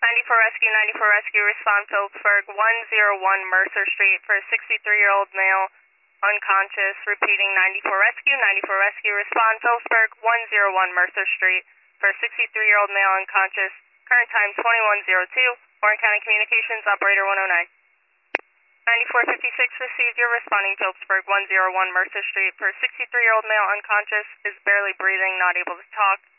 94 Rescue, 94 Rescue, respond Phillipsburg, 101 Mercer Street for a 63-year-old male, unconscious. Repeating, 94 Rescue, 94 Rescue, respond Phillipsburg, 101 Mercer Street for a 63-year-old male, unconscious. Current time 21:02. Warren County Communications, operator 109. 9456 received. You're responding Phillipsburg, 101 Mercer Street for a 63-year-old male, unconscious, is barely breathing, not able to talk.